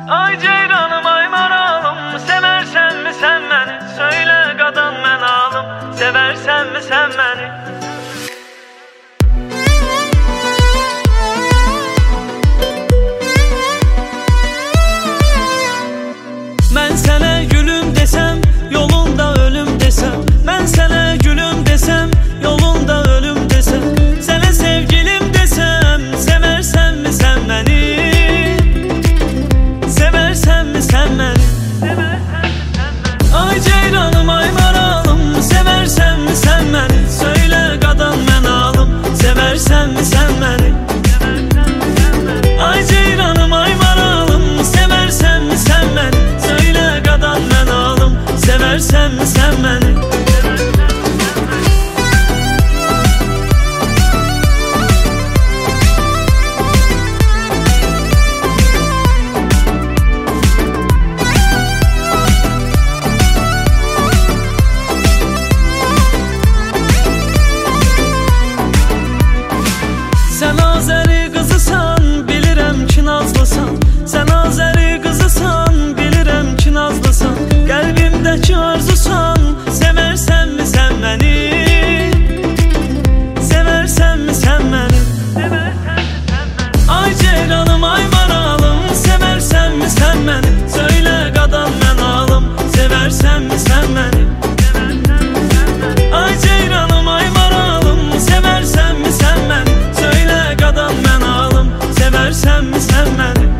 Ay ceyranım ay maralım, seversen mi sen beni? Söyle kadın ben alım, seversen mi sen beni? Ben sana gülüm desem, yolunda ölüm desem. Ben sana gülüm desem, yolunda ölüm desem. Sana sevgilim desem, seversen mi sen beni? Seversen mi sen beni? Ay ceyranım ay maralım, seversen mi sen beni? Söyle kadın ben alım, seversen mi sen beni? Ay ceyranım ay maralım, seversen mi sen beni? Söyle kadın ben alım, seversen mi sen beni? Sen Azeri kızısan, bilirəm ki nazlısan. Sen Azeri kızısan, bilirəm ki nazlısan. Qəlbimdəki arzusan, seversen mi sen beni? Seversen mi sen beni? Ay ceyranım ay maralım, seversen mi sen beni? Söyle kadın ben alım, seversen mi sen beni? Ay ceyranım ay maralım, seversen mi sen beni? Söyle kadın ben alım, seversen mi sen beni?